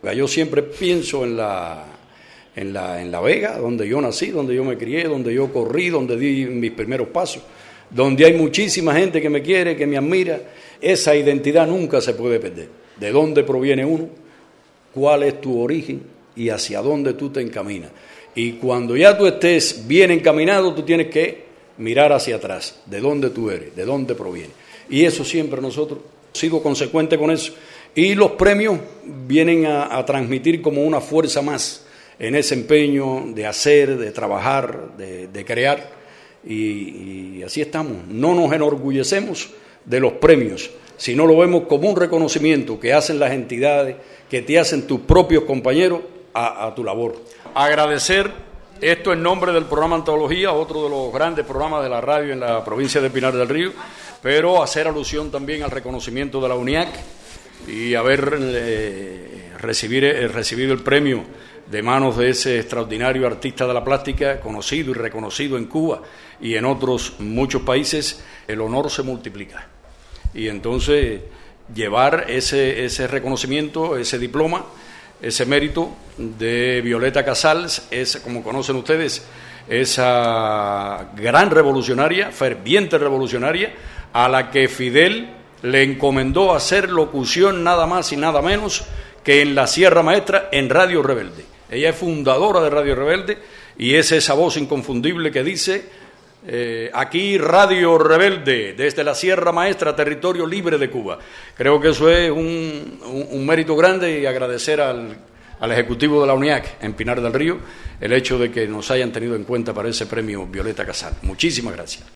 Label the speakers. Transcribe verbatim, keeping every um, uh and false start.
Speaker 1: Yo siempre pienso en la, en la, en la Vega, donde yo nací, donde yo me crié, donde yo corrí, donde di mis primeros pasos, donde hay muchísima gente que me quiere, que me admira. Esa identidad nunca se puede perder. ¿De dónde proviene uno? ¿Cuál es tu origen? Y hacia dónde tú te encaminas. Y cuando ya tú estés bien encaminado, tú tienes que mirar hacia atrás, de dónde tú eres, de dónde proviene. Y eso siempre nosotros hemos sido consecuentes con eso. Y los premios vienen a, a transmitir como una fuerza más en ese empeño de hacer, de trabajar, de, de crear. Y, y así estamos. No nos enorgullecemos de los premios, sino lo vemos como un reconocimiento que hacen las entidades, que te hacen tus propios compañeros a, a tu labor. Agradecer esto en nombre del programa Antología, otro de los grandes programas de la radio en la provincia de Pinar del Río, pero hacer alusión también al reconocimiento de la UNIAC y haber eh, recibir, eh, recibido el premio de manos de ese extraordinario artista de la plástica, conocido y reconocido en Cuba y en otros muchos países. El honor se multiplica. Y entonces llevar ese, ese reconocimiento, ese diploma, ese mérito de Violeta Casals, es, como conocen ustedes, esa gran revolucionaria, ferviente revolucionaria, a la que Fidel le encomendó hacer locución nada más y nada menos que en la Sierra Maestra, en Radio Rebelde. Ella es fundadora de Radio Rebelde y es esa voz inconfundible que dice: eh, aquí Radio Rebelde, desde la Sierra Maestra, territorio libre de Cuba. Creo que eso es un, un, un mérito grande, y agradecer al, al Ejecutivo de la UNIAC en Pinar del Río el hecho de que nos hayan tenido en cuenta para ese premio Violeta Casals. Muchísimas gracias.